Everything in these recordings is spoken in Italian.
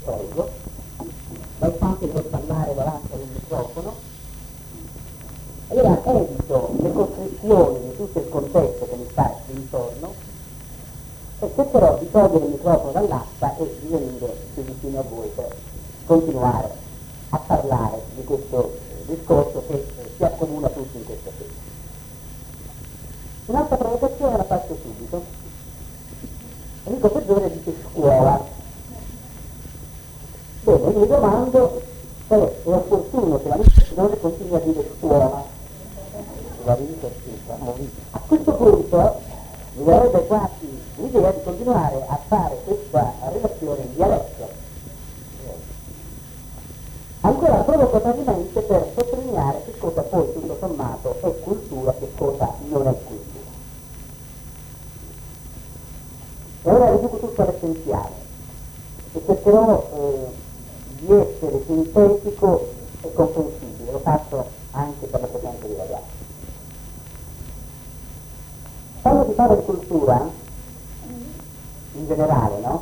prego, ma è facile per parlare davanti al microfono. Allora evito le costrizioni di tutto il contesto che mi sta intorno e cercherò di togliere il microfono dall'asta e di venire più vicino a voi per continuare a parlare di questo discorso che si accomuna tutti in questa sede. Un'altra provocazione la faccio subito. Enrico Peggiore dice scuola. Bene, mi domando se è opportuno che la mia Peggiore continui a dire scuola. A questo punto mi verrebbe quasi l'idea di continuare a fare questa relazione in dialetto. Ancora provocatoriamente per sottolineare che cosa poi tutto sommato è cultura, che cosa non è cultura. E ora riduco tutto all'essenziale e cercherò di essere sintetico e comprensibile, lo faccio anche per la presenza dei ragazzi. Quando si parla di cultura, in generale, no?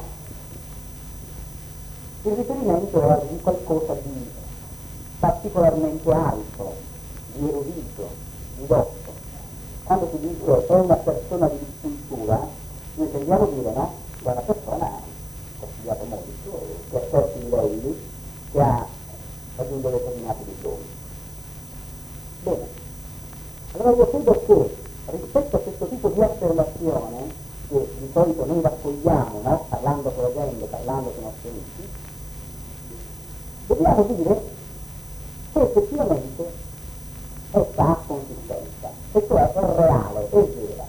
Il riferimento è di qualcosa di particolarmente alto, di erudito, di dotto. Quando si dice è una persona di cultura, noi tendiamo a dire, no? Che è una persona che ha studiato molto, che ha certi livelli, che ha raggiunto determinati diplomi. Bene, allora io credo che rispetto a questo tipo di affermazione, che di solito noi raccogliamo, no? Parlando con la gente, parlando con i nostri amici, dobbiamo dire che effettivamente essa ha consistenza, e cioè è reale, è vera.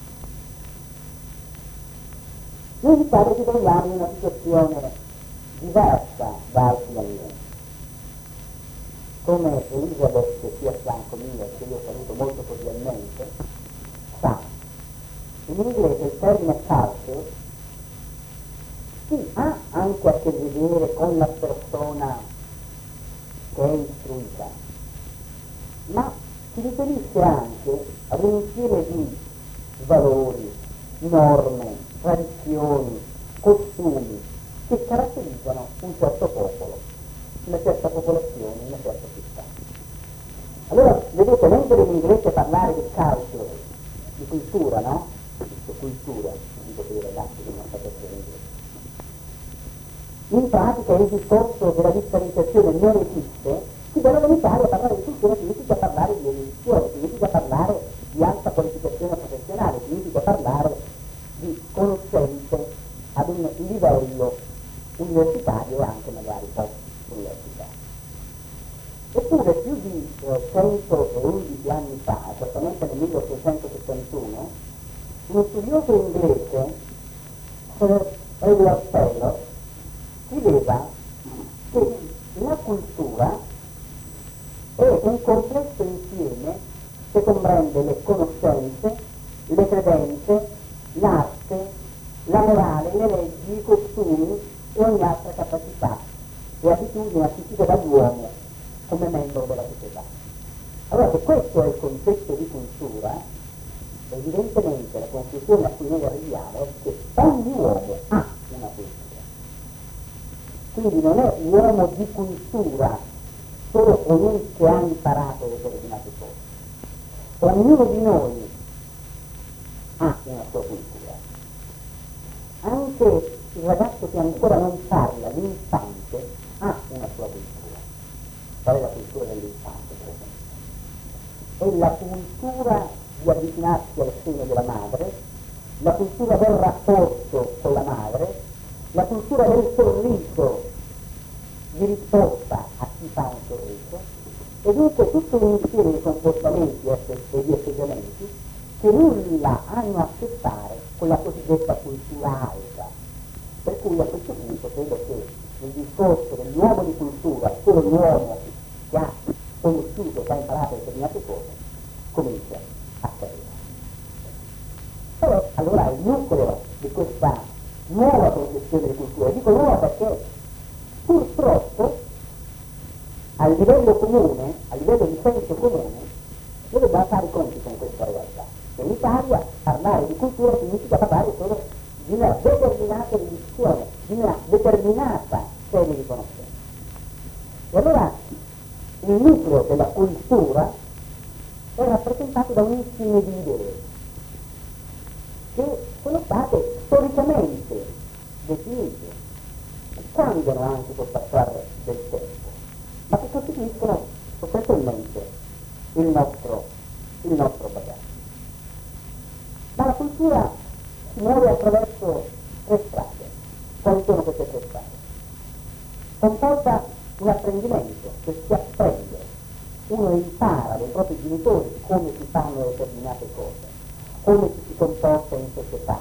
Noi in Italia ci troviamo in una situazione diversa da altri anni. Come Elisabeth, che sia a fianco mio, che io saluto molto cordialmente, sa, in inglese il termine culture sì, ha anche a che vedere con la persona che è istruita, ma si riferisce anche ad un insieme di valori, norme, tradizioni, costumi che caratterizzano un certo popolo, una certa popolazione, una certa città. Allora, vedete, mentre in inglese parlare di culture, di cultura, no? Di cultura, dico per i ragazzi che non sapessero inglese. In pratica il discorso della differenziazione non esiste, si deve limitare a parlare di cultura, significa parlare di erudizione, significa parlare di alta qualificazione professionale, significa parlare di conoscenze ad un livello universitario e anche magari post-universitario. Eppure più di 111 anni fa, esattamente nel 1871, uno studioso inglese, Sir Edward Taylor, scriveva che la cultura è un complesso insieme che comprende le conoscenze, le credenze, l'arte, la morale, le leggi, i costumi e ogni altra capacità e abitudine acquisite dall'uomo come membro della società. Allora, se questo è il concetto di cultura, evidentemente la conclusione a cui noi arriviamo è che ogni uomo ha una cultura. Quindi non è uomo di cultura solo colui che ha imparato determinate cose. Ognuno di noi ha una sua cultura. Anche il ragazzo che ancora non parla, l'infante, ha una sua cultura. Qual è la cultura dell'infante, per esempio? È la cultura di avvicinarsi al seno della madre, la cultura del rapporto con la madre, la cultura del sorriso di risposta a chi fa un sorriso, e dunque tutto un insieme di comportamenti e di atteggiamenti che nulla hanno a che fare con la cosiddetta cultura alta. Per cui a questo punto credo che il discorso dell'uomo di cultura, solo l'uomo che ha conosciuto, che ha imparato determinate cose, comincia a cadere. Però allora il nucleo di questa nuova concezione di cultura, dico nuova perché purtroppo a livello comune, a livello di senso comune, noi dobbiamo fare i conti con questa realtà. In Italia parlare di cultura significa parlare solo di una determinata edizione, di una determinata serie di conoscenze. E allora il nucleo della cultura è rappresentato da un insieme di idee che sono state storicamente definite, cambiano anche col passare del tempo, ma che costituiscono sostanzialmente il nostro bagaglio. Ma la cultura si muove attraverso tre strade. Quali sono queste tre strade? Comporta un apprendimento che si apprende, uno impara dai propri genitori come si fanno determinate cose, come ci si comporta in società.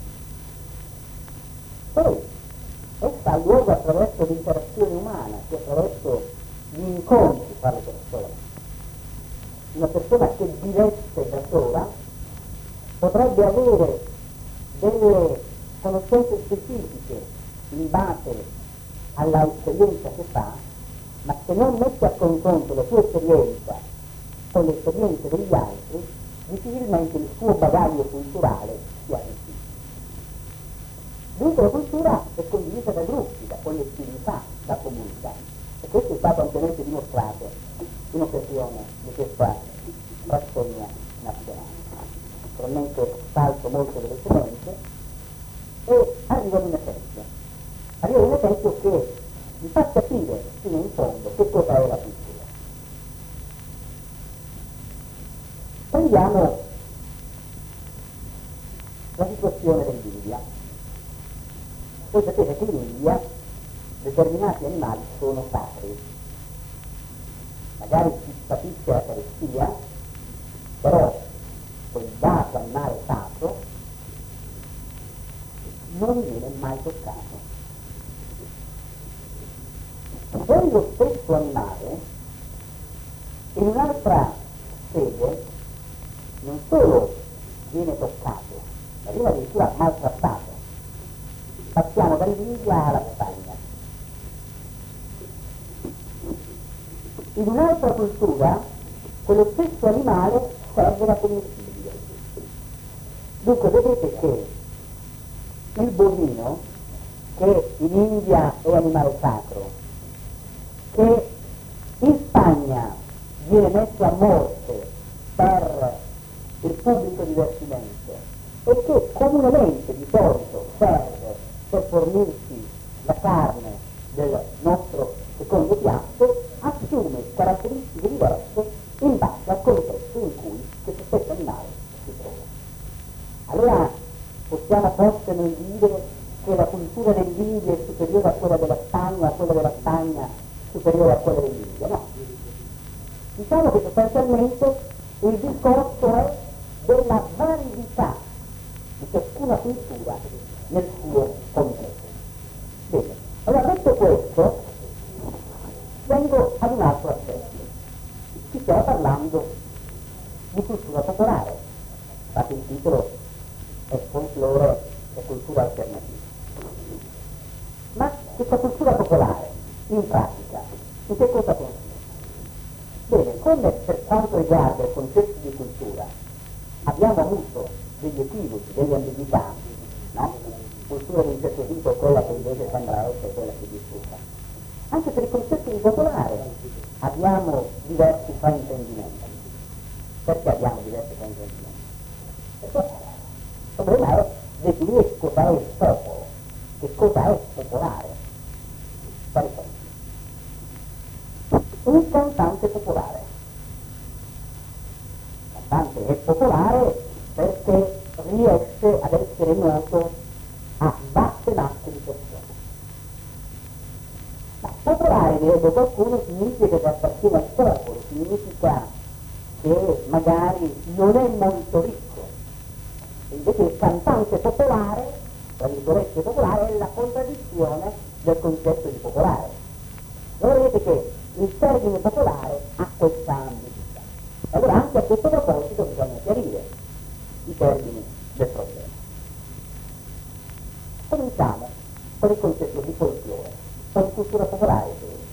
Poi essa ha luogo attraverso l'interazione umana, cioè attraverso gli incontri tra le persone. Una persona che vivesse da sola potrebbe avere delle conoscenze specifiche in base all'esperienza che fa, ma se non mette a confronto la sua esperienza con le esperienze degli altri, difficilmente il suo bagaglio culturale si arricchisce. Dunque la cultura è condivisa da gruppi, da collettività, da comunità, e questo è stato ampiamente dimostrato in occasione di questa rassegna nazionale. Naturalmente salto molto velocemente e arrivo ad un esempio. Arrivo ad un esempio che vi fa capire fino in fondo che cosa è la cultura. Prendiamo la situazione dell'India. Voi sapete che in India determinati animali sono sacri. Magari si capisce la carestia, però quel dato animale sacro non viene mai toccato. Quello stesso animale in un'altra sede non solo viene toccato, ma viene addirittura maltrattato. Passiamo dall'India alla Spagna. In un'altra cultura quello stesso animale serve da commestibile. Dunque vedete che il bovino, che in India è animale sacro, che in Spagna viene messo a morte per il pubblico divertimento e che comunemente di solito serve per fornirci la carne del nostro secondo piatto, assume caratteristiche diverse in base al contesto in cui questo stesso animale si trova. Allora possiamo forse noi dire che la cultura dell'India è superiore a quella della Spagna, a quella della Spagna superiore a quella dell'India? No. Diciamo che sostanzialmente il discorso è della validità di ciascuna cultura nel suo contesto. Bene, allora detto questo, vengo ad un altro aspetto. Si sta parlando di cultura popolare, infatti il titolo è folklore e cultura alternativa. Ma questa cultura popolare, in pratica, in che cosa consiste? Bene, come per quanto riguarda i concetti di cultura abbiamo avuto degli equivoci, delle ambiguità, no? Cultura di un certo tipo è quella che invece sembra essere quella che discuta. Anche per i concetti di popolare abbiamo diversi fraintendimenti. Perché abbiamo diversi fraintendimenti? Perché il problema è definire cosa è il popolo, che cosa è popolare. Per esempio, un cantante popolare. Il cantante è popolare perché riesce ad essere noto a vaste masse di persone. Ma popolare, direbbe qualcuno, significa che appartiene al popolo, significa che magari non è molto ricco. Invece il cantante popolare, tra virgolette popolare, è la contraddizione del concetto di popolare. Allora vedete che il termine popolare ha questa ambiguità. Allora anche a questo proposito bisogna chiarire i termini del problema. Cominciamo con il concetto di folklore, o di cultura popolare.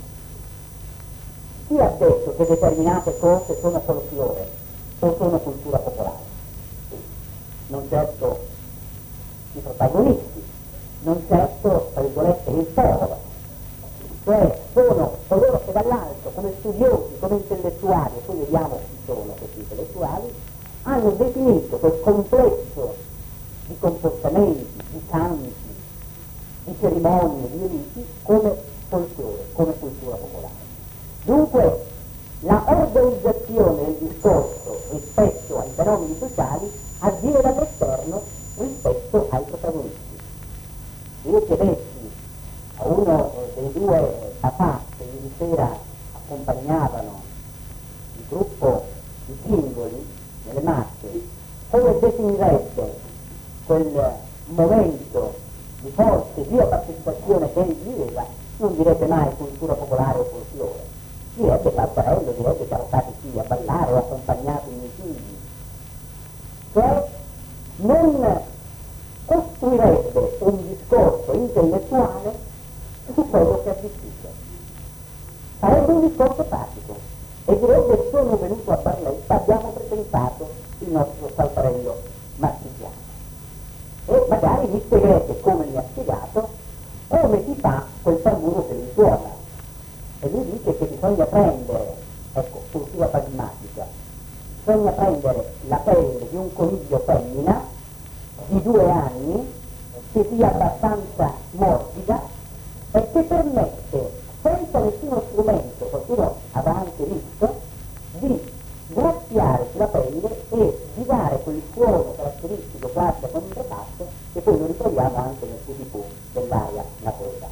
Chi ha detto che determinate cose sono folklore o sono cultura popolare? Non certo i protagonisti, non certo, tra virgolette, il popolo, cioè sono coloro che dall'alto, come studiosi, come intellettuali, e poi vediamo chi sono questi intellettuali, hanno definito quel complesso di comportamenti, di canti, di cerimonie, di riti, come folklore, come cultura popolare. Dunque, la organizzazione del discorso rispetto ai fenomeni sociali avviene dall'esterno rispetto ai protagonisti. Se io chiedessi a uno dei due papà che ieri sera accompagnavano il gruppo di singoli nelle masse, come definirebbe quel momento di forte viva partecipazione che egli viveva, non direbbe mai cultura popolare o folklore, direbbe passerello, direbbe siamo stati qui a ballare o accompagnato i miei figli, cioè non costruirebbe un discorso intellettuale su quello che ha vissuto. Sarebbe un discorso pratico e direbbe sono venuto a Barletta, abbiamo presentato il nostro saltarello marchigiano. E magari mi spiegherebbe, come mi ha spiegato, come si fa quel tamburo che lui suona. E lui dice che bisogna prendere, ecco, cultura pragmatica, bisogna prendere la pelle di un coniglio femmina di 2 anni, che sia abbastanza morbida e che permette, senza nessuno strumento, qualcuno avrà anche visto, di graziare sulla pelle e di dare quel suono caratteristico classico con il reparto che poi lo ritroviamo anche nel pupipù dell'aria napoletana.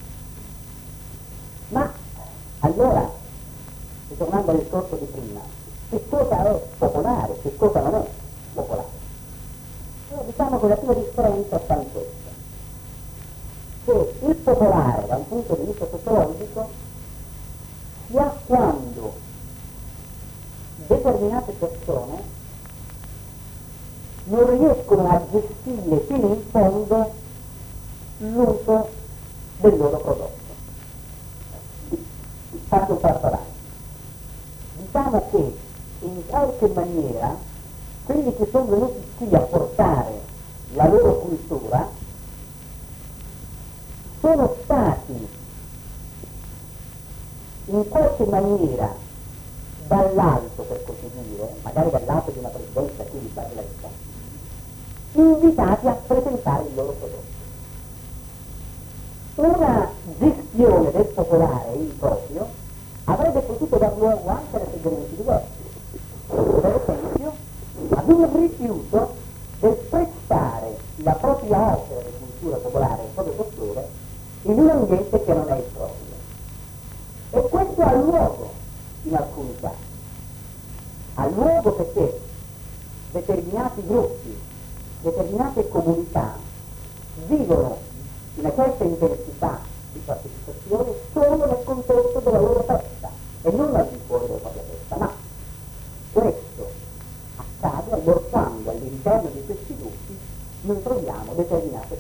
Ma allora, ritornando al discorso di prima, che cosa è popolare, che cosa non è popolare? Allora, diciamo che la prima differenza sta in questo, che il popolare da un punto di vista sociologico sia quando determinate persone non riescono a gestire fino in fondo l'uso del loro prodotto. Faccio un passo avanti. Diciamo che in qualche maniera quelli che sono venuti qui a portare la loro cultura sono stati in qualche maniera dall'alto, per così dire, magari dal lato di una presidenza qui di Barletta, invitati a presentare il loro prodotto. Una gestione del popolare in proprio avrebbe potuto dar luogo anche ad atteggiamenti diversi, per esempio ad un rifiuto del prestare la propria opera di cultura popolare, il proprio folklore, in un ambiente che non è il proprio. E questo ha luogo in alcuni casi. Ha luogo perché determinati gruppi, determinate comunità vivono una certa intensità di partecipazione solo nel contesto della loro festa e non al di fuori della propria festa, ma questo accade allorquando all'interno di questi gruppi noi troviamo determinate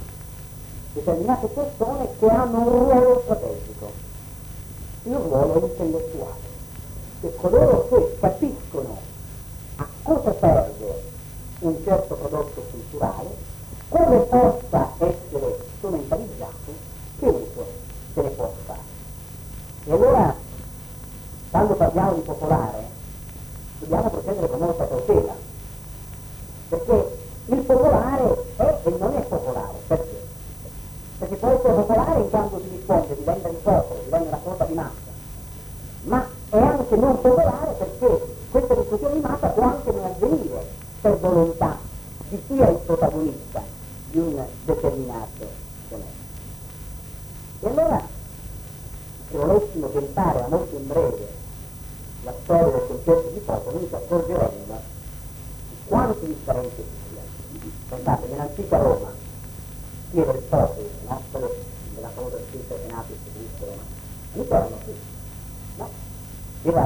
persone che hanno un ruolo strategico, il ruolo intellettuale, che coloro che capiscono a cosa serve un certo prodotto culturale, come possa essere strumentalizzato, che uso se ne può fare. E allora, quando parliamo di popolare, dobbiamo procedere con molta cautela, perché il popolare è e non è popolare. Perché? Perché può essere popolare in quanto si diffonde, diventa il popolo, diventa una cosa di massa, ma è anche non popolare perché questa diffusione di massa può anche non avvenire per volontà di chi è il protagonista di un determinato fenomeno. E allora, se volessimo tentare a molto in breve la storia del concetto di popolo, noi ci accorgeremmo di quanti differenti ci siano. Pensate, nell'antica Roma, Piero Aristotele, no? Quello della famosa scritta Senatus Cristo Roma, ritorno qui, no? Era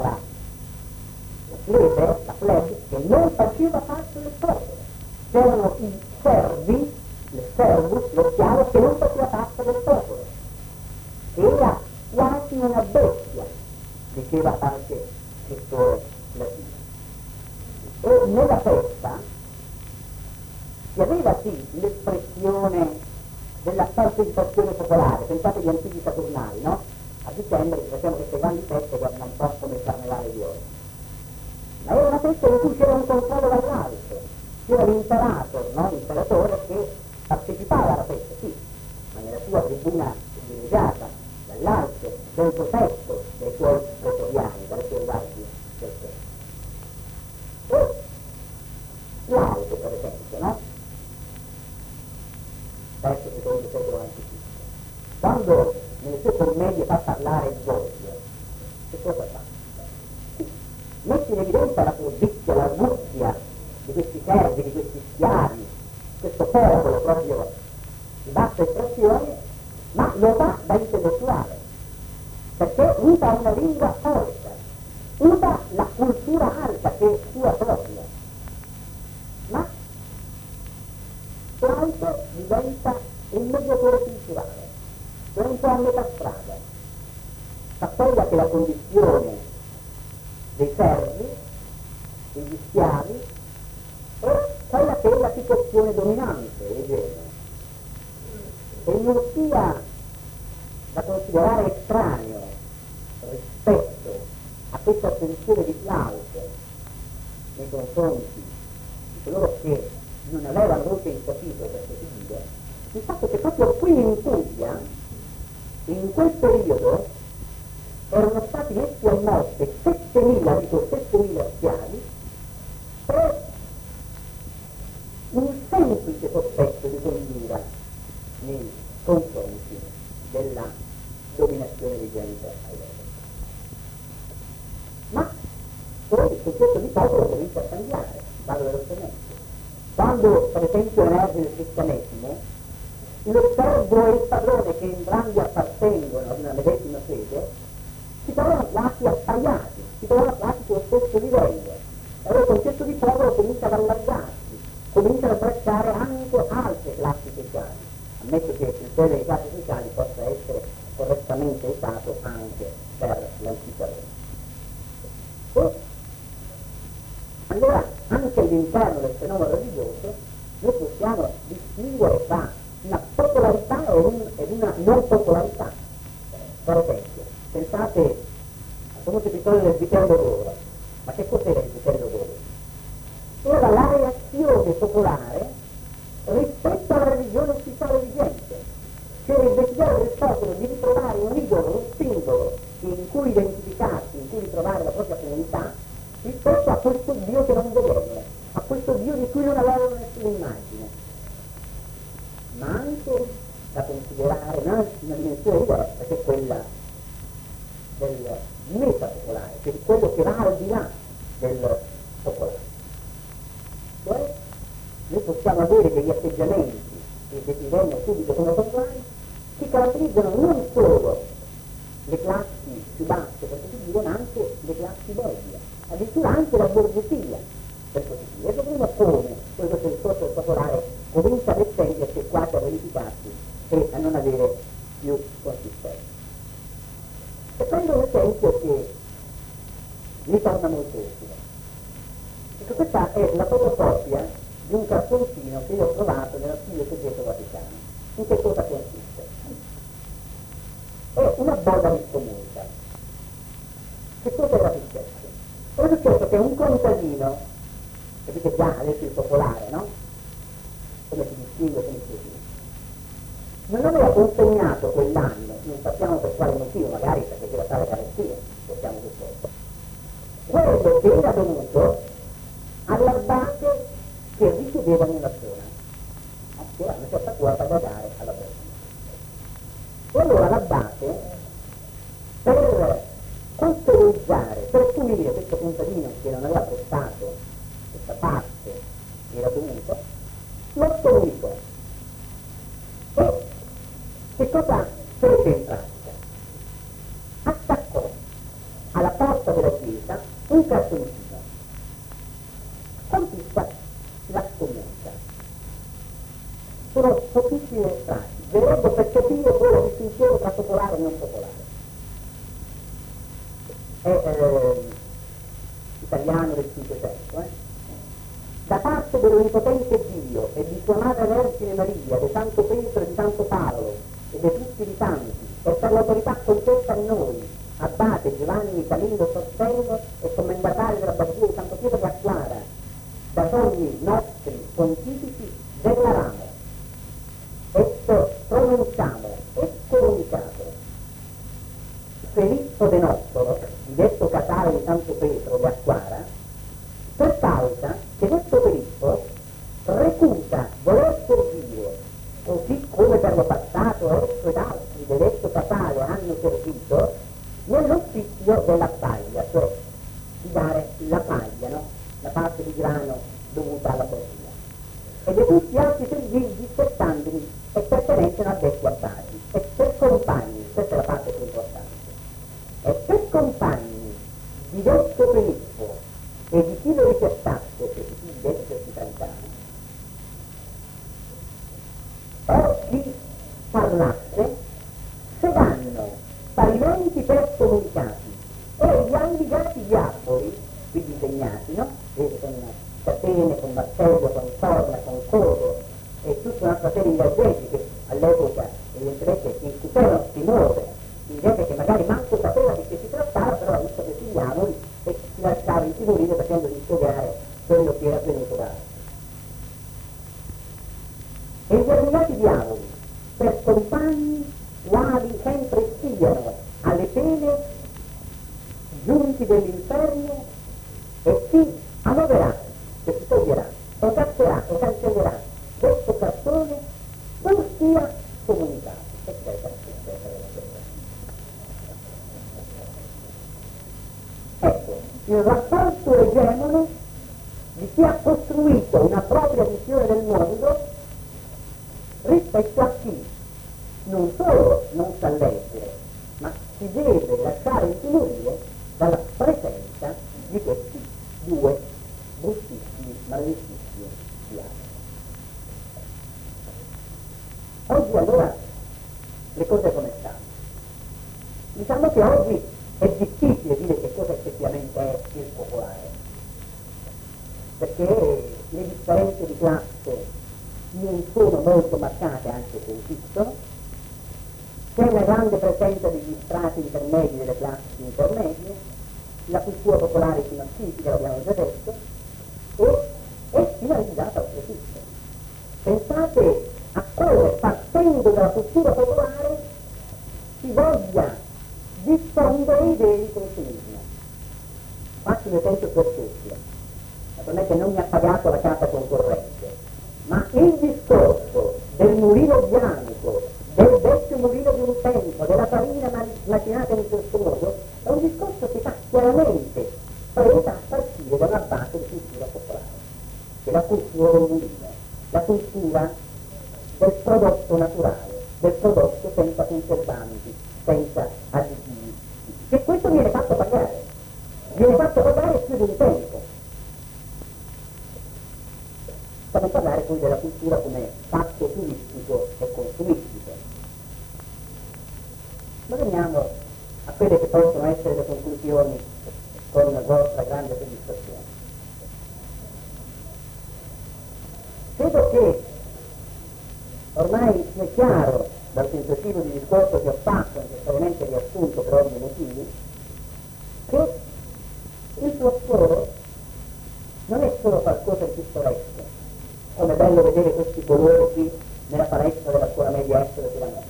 la plebe che non faceva parte del popolo, c'erano i servi, il servus, lo schiavo che non faceva parte del popolo, era quasi una bestia, diceva qualche scrittore latino. E nella festa si aveva sì l'espressione della partecipazione popolare, pensate agli antichi saturnali, no? a dicembre facciamo queste grandi feste che hanno un po' come il carnevale di oggi. Ma era una festa in cui c'era un controllo dall'alto, c'era l'imperator, no? L'imperatore che partecipava alla festa, sì, ma nella sua tribuna privilegiata, dall'alto, del tetto dei suoi pretoriani, dalle sue guardie del tetto. E l'auto, per esempio, no? Verso il secondo secolo a.C. Quando nelle sue commedie fa parlare Giorgio, che cosa fa? Mette in evidenza la furbizia, l'arguzia di questi servi, di questi schiavi, questo popolo proprio di bassa estrazione, ma lo fa da intellettuale, perché usa una lingua alta, usa la cultura alta che è sua propria, ma Plauto diventa un mediatore culturale, cioè un po' a metà strada, fa quella che la condizione dei servi, degli schiavi, è quella che è la situazione dominante del genere. E non sia da considerare estraneo rispetto a questa attenzione di Plauto nei confronti di coloro che non avevano voce in capitolo, per così dire, il fatto che proprio qui in Puglia, in quel periodo, erano stati messi a morte 7.000 schiavi per un semplice sospetto di congiura nei confronti della dominazione vigente all'epoca. Ma poi il concetto di popolo comincia a cambiare, vado velocemente. Quando per esempio emerge il cristianesimo, lo servo e il padrone, che entrambi appartengono ad una medesima fede, si trovano quasi appaiati, si trovano quasi sullo stesso livello. E allora il concetto di popolo comincia ad allargarsi, comincia ad abbracciare anche altre classi sociali. Ammetto che il termine delle classi sociali possa essere correttamente usato anche per l'antica Roma. E allora anche all'interno del fenomeno religioso noi possiamo distinguere tra una popolarità ed una non popolarità. Per esempio, pensate al famoso episodio del vitello d'oro. Ma che cos'era il vitello d'oro? Era la reazione popolare rispetto alla religione ufficiale vigente. C'era il desiderio del popolo di ritrovare un idolo, un simbolo in cui identificarsi, in cui ritrovare la propria comunità, rispetto a questo Dio che non vedevano, a questo Dio di cui non avevano nessuna immagine. Ma anche da considerare una dimensione diversa, che è quella del metapopolare, cioè di quello che va al di là del popolare. Cioè, noi possiamo avere degli atteggiamenti che definiremo subito come popolari, che caratterizzano non solo le classi più basse, per così dire, ma anche le classi medie, addirittura anche la borghesia, per così dire. E vedremo come questo discorso popolare comincia ad estendersi e quasi a verificarsi e a non avere più consistenza. E prendo un esempio che mi torna molto utile. Perché questa è la fotocopia di un cartoncino che io ho trovato nell'Archivio Segreto Vaticano. In che cosa consiste? È una bolla di scomunica. Che cosa era successo? Era successo che un contadino, capite già adesso il popolare, no? Come si distingue, come si distingue, non aveva consegnato quell'anno, non sappiamo per quale motivo, magari perché c'era stata carestia, possiamo supporre, quello che era venuto all'abbate che risiedeva nella zona, che era una certa quota da dare alla persona. E allora l'abbate, per conteorizzare, per punire questo contadino che non aveva prestato questa parte che era dovuto, lo comunicò. E che cosa fece in pratica? Attaccò alla porta della chiesa un cartoncino con tutta la scomunica. Sono pochissimi estratti, verrebbe per capire poi la distinzione tra popolare e non popolare. È italiano del Cinquecento, Da parte dell'Onnipotente Dio e di Sua Madre Vergine Maria, di Santo Pietro e di Santo Paolo, e dei frutti di santi, e per l'autorità concessa a noi, Abate Giovanni Camillo Sorsello e commendatari dell'Abbazia di Santo Pietro di Acquara, da ogni nostri pontifici declaramo, esso pronunciamo e comunicato. Filippo de Nottolo, di detto Casale di Santo Pietro di Acquara, per causa che questo Filippo recusa voler servire, così come per lo passato esso ed altri di detto Casale hanno servito, nell'uffizio della paglia, cioè di dare la paglia, no? La parte di grano dovuta alla borsia, e di tutti gli altri servigi spettandovi e pertenenti a detti appari, e per compagni, questa è la parte più importante, e per compagni di detto Filippo e di chi lo ricettasse, cioè di chi detto ospitalità, o chi parlasse, se danno parimenti per comunicati e gli ambigati diavoli, quindi segnati, no? Vede, con catene, con martello, con corna, con codo e tutta un'altra serie di agenti che all'epoca evidentemente incutevano timore, di gente che magari manco sapeva di che si trattava, però ha visto questi diavoli e si lasciava intimorire facendogli spiegare quello che era venuto da altri. E i determinati diavoli, per compagni quali sempre siano alle pene giunti dell'inferno, e chi ammoverà, che si toglierà, o casserà, o cancellerà questo cartone, non sia comunicato, eccetera, eccetera, eccetera. Ecco, il rapporto egemone di chi ha costruito una propria visione del mondo rispetto a chi non solo non sa leggere, ma si deve lasciare intimorire dalla presenza di questi due bruttissimi, maledettissimi diavoli. Oggi allora le cose come stanno? Diciamo che oggi è difficile dire che cosa effettivamente è il popolare, perché le differenze di classe non sono molto marcate, anche se esistono. C'è una grande presenza degli strati intermedi delle classi intermedie, la cultura popolare si massifica, l'abbiamo già detto, e è finalizzata al profitto. Pensate a come, partendo dalla cultura popolare, si voglia diffondere idee di consumismo. Faccio un esempio per tutti. Naturalmente non mi ha pagato la casa concorrente, ma il discorso del mulino bianco, del vecchio mulino di un tempo, della farina macinata in questo modo, è un discorso che fa chiaramente presa a partire da una base di cultura popolare, che è la cultura del mulino, la cultura del prodotto naturale, del prodotto senza conservanti, senza additivi. E questo viene fatto pagare più di un tempo. Per non parlare poi della cultura come fatto turistico e consumistico. Ma veniamo a quelle che possono essere le conclusioni con la vostra grande soddisfazione. Credo che ormai sia chiaro dal tentativo di discorso che ho fatto, necessariamente riassunto per ovvi motivi, che il fosforo non è solo qualcosa di pittoresco, come è bello vedere questi colori qui nella palestra della scuola media est di Lamezia.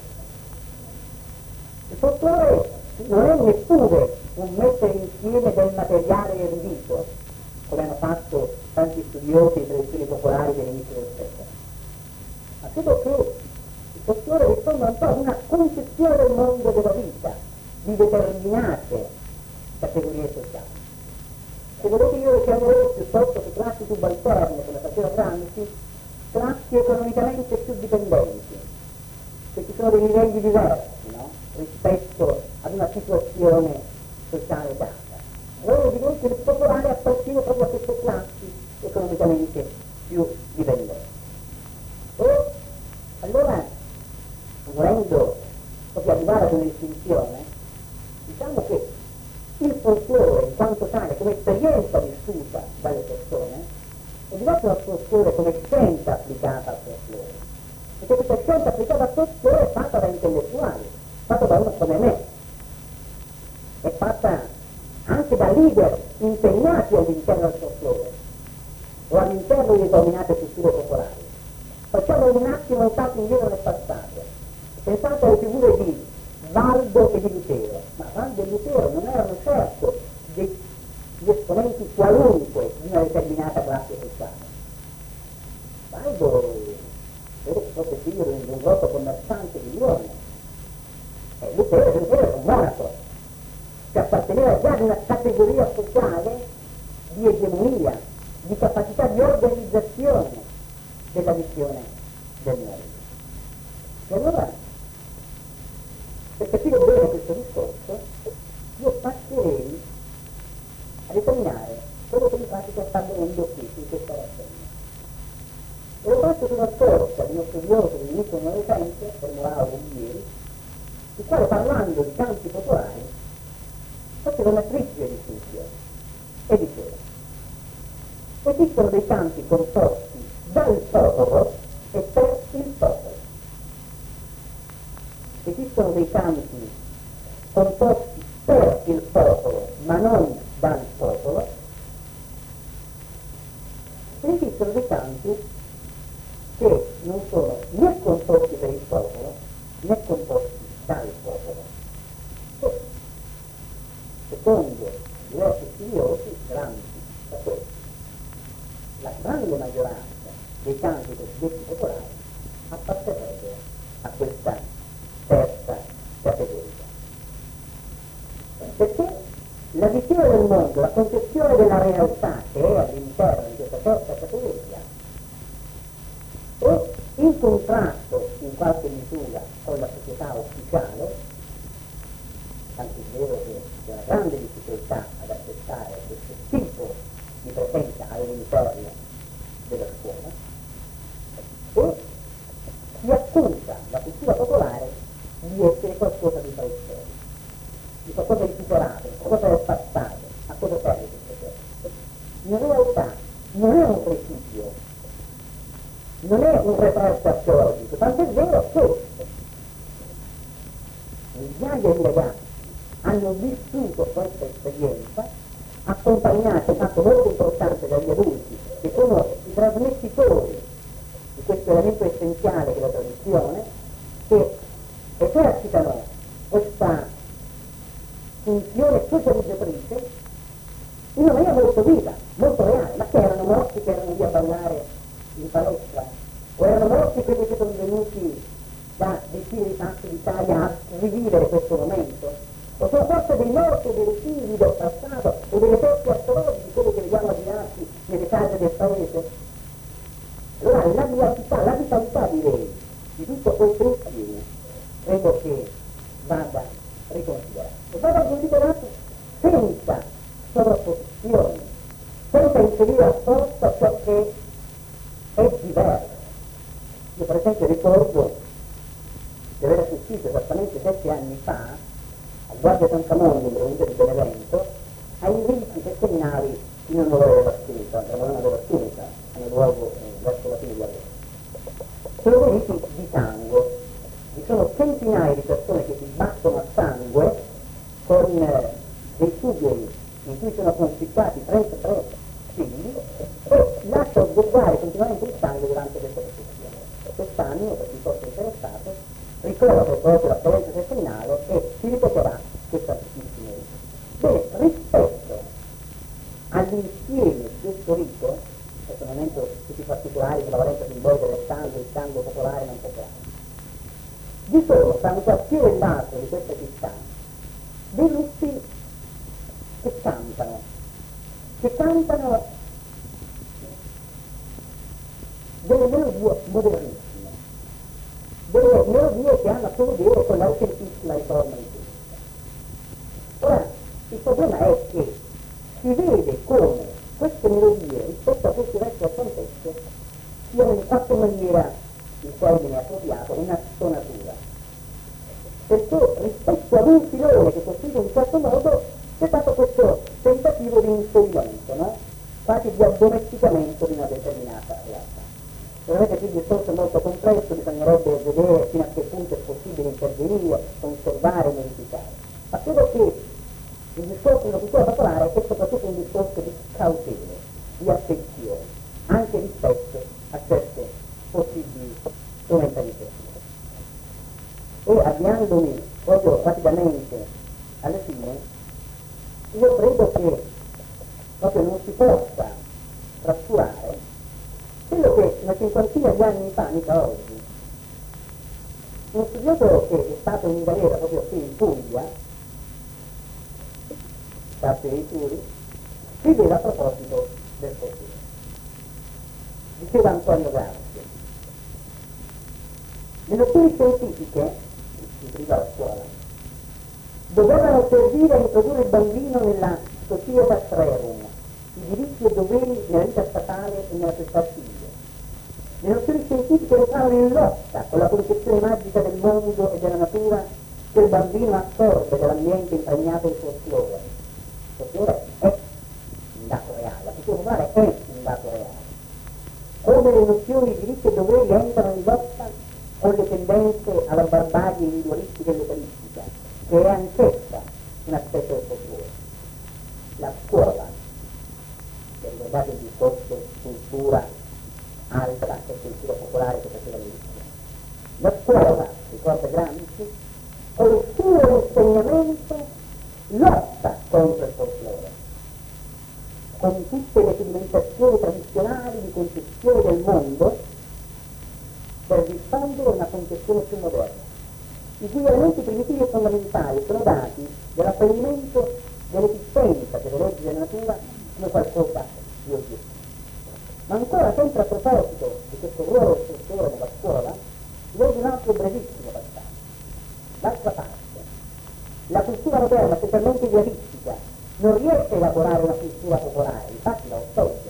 Il fosforo non è neppure un mettere insieme del materiale erudito, come hanno fatto tanti studiosi di tradizioni popolari dell'inizio del secolo. Ma credo che il fosforo risponda un po' ad una concezione del mondo della vita, di determinate categorie sociali. Se volete io le chiamerò piuttosto che classi subalterne, come faceva Gramsci, classi economicamente più dipendenti, che ci sono dei livelli diversi, no? Rispetto ad una situazione sociale data. Allora direi che il popolare appartiene proprio a queste classi economicamente più dipendenti. E allora, volendo proprio arrivare ad un'istinzione, diciamo che il folklore in quanto tale, come esperienza vissuta dalle persone, è diverso dal folklore come scienza applicata al folklore, perché questa scienza applicata al folklore è fatta da intellettuali, fatta da uno come me, è fatta anche da leader impegnati all'interno del folklore o all'interno di determinate culture popolari. Facciamo un attimo un salto indietro nel passato. Pensate alle figure di Valdo e di Lutero. Ma Valdo e Lutero non erano certo degli esponenti qualunque di una determinata classe sociale. Valdo era proprio figlio di un grosso commerciante di Lione. Lutero era un monaco, che apparteneva già ad una categoria sociale di egemonia, di capacità di organizzazione della visione del mondo. E allora, per capire bene questo discorso, io passerei a determinare quello che in pratica sta avvenendo qui, in questa rassegna. E lo faccio sulla scorsa di uno studioso dell'inizio del Novecento, Formularo ieri, il quale, parlando di canti popolari, faceva una triplice distinzione e diceva: esistono dei canti composti dal popolo e per il popolo. Esistono dei canti composti per il popolo ma non dal popolo. E esistono dei canti che non sono né composti per il popolo né composti dal popolo. E, secondo diversi studiosi, grandi sapori, la grande maggioranza dei canti cosiddetti popolari appartenebbero a questa terza categoria. Perché la visione del mondo, la concezione della realtà che è all'interno di questa terza categoria è in contrasto in qualche misura con la società ufficiale, tanto è vero che c'è una grande difficoltà ad accettare questo tipo di presenza all'interno della scuola, e si accusa la cultura popolare di essere qualcosa di preistorico, di qualcosa di superato, di qualcosa del passato. A cosa serve questo testo? In realtà non è un presidio, non è un referto archeologico, tanto è vero che migliaia di ragazzi hanno vissuto questa esperienza, accompagnati, in fatto molto importante, dagli adulti, che sono i trasmettitori di questo elemento essenziale che è la tradizione, che esercitano questa funzione socializzatrice in una maniera molto viva, molto reale. Ma che erano morti che erano lì a ballare in palestra? O erano morti quelli che sono venuti da decine di parti d'Italia a rivivere questo momento? O sono forse dei morti o dei figli del passato o delle vecchie astrologi di quelli che vediamo avviati nelle case del paese? Allora la vitalità direi di tutto questo insieme credo che vada riconsiderato. E vada riconsiderato senza sovrapposizioni, senza inserire apposta ciò che è diverso. Io per esempio ricordo di aver assistito esattamente 7 anni fa a Guardia San Camondo, in provincia di Benevento, ai riti settimanali in onore dell'Assunta, della Madonna dell'Assunta, nel luogo verso la fine di agosto. Sono dei riti di sangue, vi sono centinaia di persone che si battono a sangue con dei sugheri in cui sono conficcati 33 figli e lasciano sgorgare continuamente il sangue durante questa processione. Quest'anno, per chi fosse interessato, ricorre proprio la presenza settimanale e si ripeterà questa bellissima rito. Bene, rispetto all'insieme di questo rito, in questo momento tutti i particolari sulla valenza simbolica del sangue, il sangue popolare non popolare, vi sono tra un quartiere e l'altro di questa città dei gruppi che cantano delle melodie modernissime, delle melodie che hanno a che vedere con l'autentissima riforma di Cristo. Ora, il problema è che si vede come queste melodie, rispetto a questo resto al contesto, siano in qualche maniera, il termine appropriato, una stonatura. Perché rispetto ad un filone che costruisce in un certo modo c'è stato questo tentativo di inserimento, no? Quasi di addomesticamento di una determinata realtà. Vedete qui il discorso è molto complesso, bisognerebbe vedere fino a che punto è possibile intervenire, conservare e modificare. Ma credo che il discorso della cultura popolare è soprattutto un discorso di cautela, di attenzione, anche rispetto a certe possibili strumentalizzazioni. E avviandomi proprio rapidamente alla fine, io credo che proprio non si possa trascurare quello che una cinquantina di anni fa, mica oggi, uno studioso che è stato in galera proprio qui in Puglia, Carpe dei Turi, scriveva a proposito del folklore. Diceva Antonio Gramsci: le nozioni scientifiche, si scrive alla scuola, dovevano servire a introdurre il bambino nella societas rerum, i diritti e doveri nella vita statale e nella società civile. Le nozioni scientifiche entravano in lotta con la concezione magica del mondo e della natura che il bambino assorbe dall'ambiente impregnato di folklore. Il folklore è un dato reale, la cultura popolare è un dato reale. Come le nozioni di diritti e doveri entrano in lotta con le tendenze alla barbarie individualistica e localistica, che è anch'essa un aspetto del folklore. La scuola, se ricordate il discorso cultura alta e cultura popolare che faceva all'inizio, la scuola, ricorda Gramsci, col suo insegnamento lotta contro il folklore, con tutte le sedimentazioni tradizionali di concezione del mondo per diffondere una concezione più moderna, i cui elementi primitivi e fondamentali sono dati dall'apprendimento dell'esistenza delle leggi della natura come qualcosa di oggettivo. Ma ancora, sempre a proposito di questo ruolo del folklore nella scuola, leggo un altro brevissimo passaggio. D'altra parte, la cultura moderna, specialmente idealistica, non riesce a elaborare una cultura popolare, infatti la osteggia.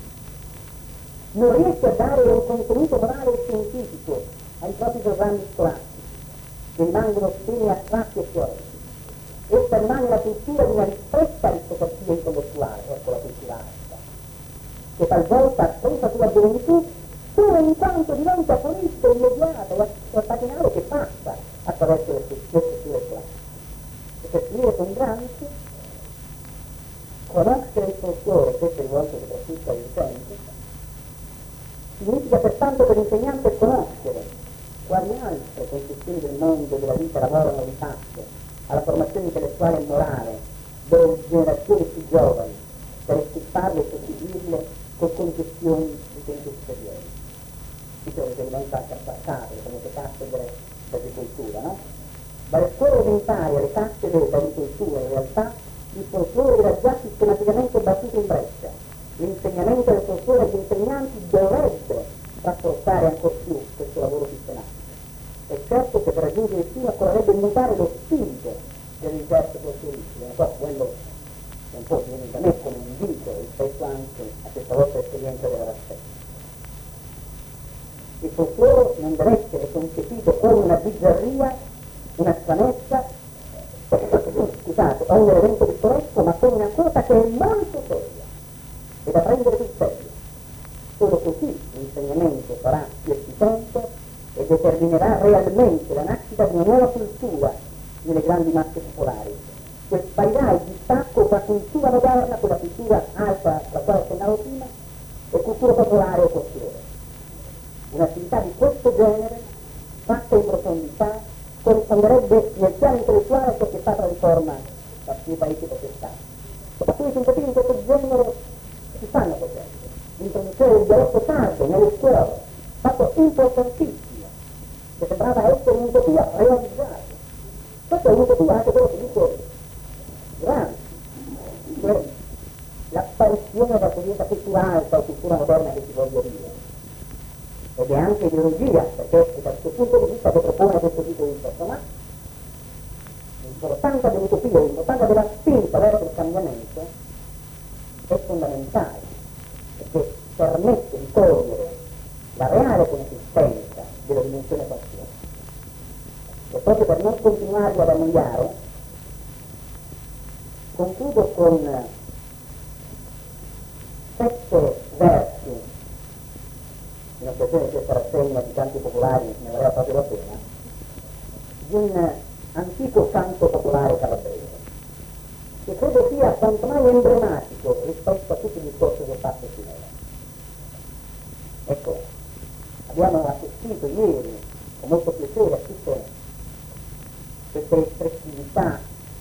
Non riesce a dare un contenuto morale e scientifico ai propri programmi scolastici, che rimangono temi astratti e teorici. Essa rimane la cultura di una ristretta aristocrazia intellettuale, ecco la cultura alta, che talvolta presa sulla gioventù solo in quanto diventa politica immediata e patinale che passa attraverso le strutture scolastiche. E per finire con Gramsci, conoscere il folklore, questo è rivolto soprattutto agli utenti, significa pertanto per l'insegnante conoscere quali altre concezioni del mondo e della vita lavorano di fatto alla formazione intellettuale e morale delle generazioni più giovani, per estirparle e sostituirle con concezioni di tempi superiori. Qui c'è un riferimento anche al passato, le famose cattedre d'agricoltura, no? Dalle scuole elementari alle cattedre d'agricoltura, in realtà, il folklore era già sistematicamente battuto in breccia. L'insegnamento del folklore agli insegnanti dovrebbe rafforzare ancor più questo lavoro sistematico. È certo che per raggiungere il fine occorrerebbe mutare lo spirito delle ricerche folkloristiche, non so, quello è un po' viene da me come un invito rispetto anche a questa vostra esperienza della rassegna. Il folklore non deve essere concepito come una bizzarria, una stranezza, scusate, o un evento pittoresco, ma come una cosa che è molto seria e da prendere sul serio. Solo così l'insegnamento sarà più efficiente e determinerà realmente la nascita di una nuova cultura nelle grandi masse popolari, che sparirà il distacco tra cultura moderna, quella cultura alta, la quale accennavo prima, e cultura popolare o folklore. Un'attività di questo genere, fatta in profondità, corrisponderebbe nel piano intellettuale a ciò che è stata la riforma dei paesi protestati. Alcuni tentativi in questo genere si stanno facendo. L'introduzione del dialetto sardo nelle scuole, fatto importantissimo, che sembrava essere un'utopia realizzata. Questa è un'utopia anche quello che dice Gramsci, che l'apparizione della cosiddetta cultura alta o cultura moderna che si voglia dire. Ed è anche ideologia, perché da questo punto di vista che propone questo tipo di discorso, ma l'importanza dell'utopia, l'importanza della spinta verso il cambiamento è fondamentale, perché permette di cogliere la reale consistenza della dimensione passione. E proprio per non continuarvi ad annoiare, concludo con 7 versi di una l'occasione di questa rassegna di canti popolari ne valeva proprio la pena, di un antico canto popolare calabrese, che credo sia quanto mai emblematico rispetto a tutti i discorsi che ho fatto finora. Ecco, abbiamo assistito ieri con molto piacere a tutte queste espressività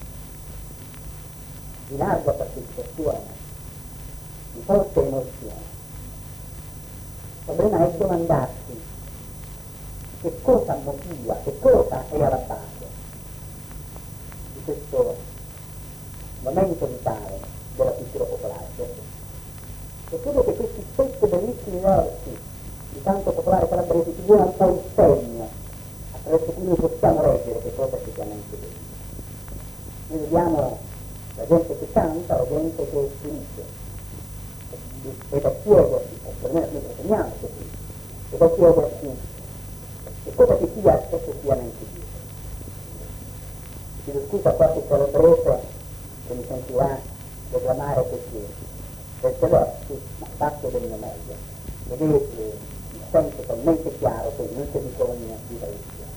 di larga partecipazione, di forte emozione. Il problema è domandarsi che cosa motiva, che cosa è alla base di questo momento vitale della cultura popolare. E credo che questi 7 bellissimi versi di canto popolare calabrese ci diano un po' il segno attraverso cui noi possiamo leggere che cosa effettivamente è. Noi vediamo la gente che canta, la gente che spinge, e da chiedersi, perlomeno noi proponiamo così, e da chiedersi che cosa ci sia effettivamente dietro. Chiedo scusa a qualche calabrese che mi sentirà declamare queste versi, ma faccio del mio meglio, vedete il senso talmente chiaro che non c'è bisogno di traduzione.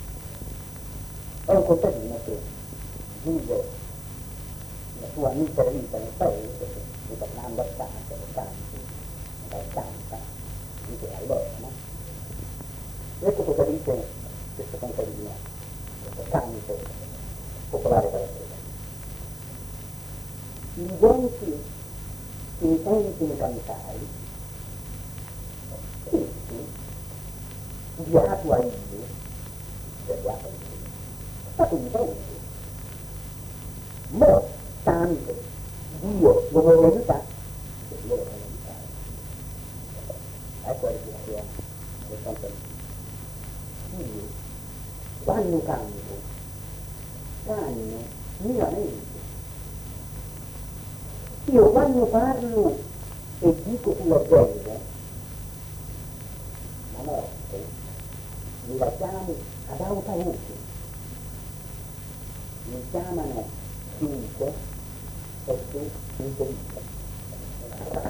È un contadino che vive la sua misera vita nel paese, ritornando a casa, lo canta, dice allora, no? Ecco cosa dice questo contadino, questo canto popolare calabrese. I genti che mi sentono cantare, questi, beato a Dio, state intenti, mo tanto Dio lo vuole aiutare, che Dio lo vuole aiutare. Ecco la riflessione del contadino. Dio, quando canto, mia mente. Io quando parlo e dico sulla gente, la morte, mi la chiamo ad alta voce, mi chiamano finito perché infelice.